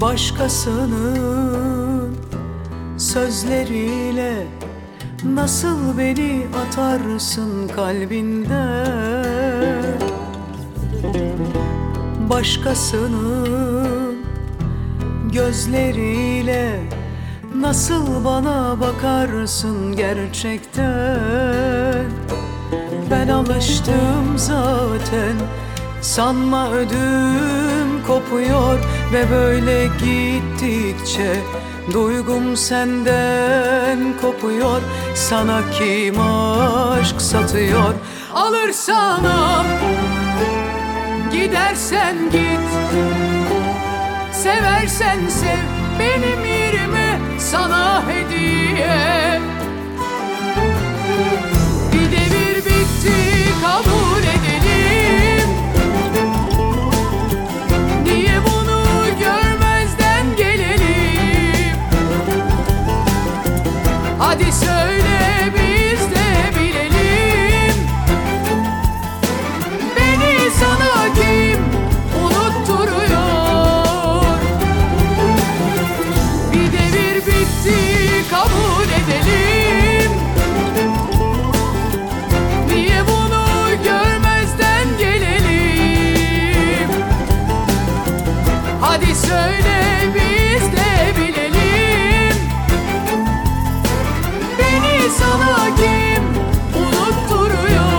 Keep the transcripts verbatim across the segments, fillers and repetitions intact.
Başkasının sözleriyle nasıl beni atarsın kalbinden? Başkasının gözleriyle nasıl bana bakarsın gerçekten? Ben alıştım zaten, sanma ödüm kopuyor ve böyle gittikçe duygum senden kopuyor. Sana kim aşk satıyor? Alırsan al, gidersen git, seversen sev, benim yerime sana hediye. Bir devir bitti, kabul edelim. Niye bunu görmezden gelelim? Hadi söyle biz de bilelim. Beni sana kim unutturuyor? Bir devir bitti, kabul edelim. Niye bunu görmezden gelelim? Hadi söyle biz de bilelim. Beni sana kim unutturuyor?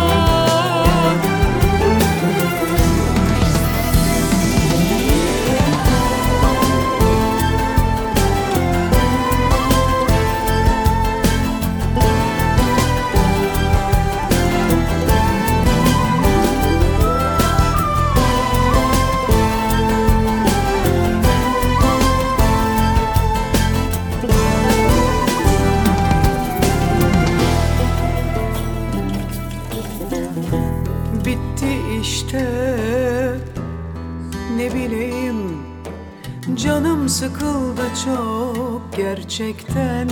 Bitti işte, ne bileyim, canım sıkıldı çok gerçekten.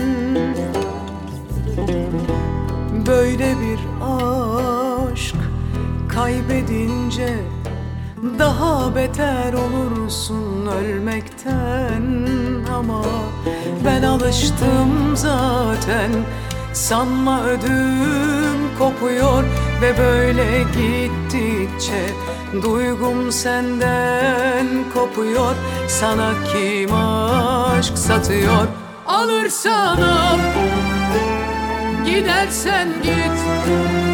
Böyle bir aşk kaybedince daha beter olursun ölmekten. Ama ben alıştım zaten, sanma ödüm kopuyor ve böyle gittikçe duygum senden kopuyor. Sana kim aşk satıyor? Alırsan al, gidersen git,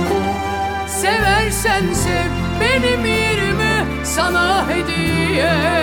seversen sev, benim yerime sana hediye.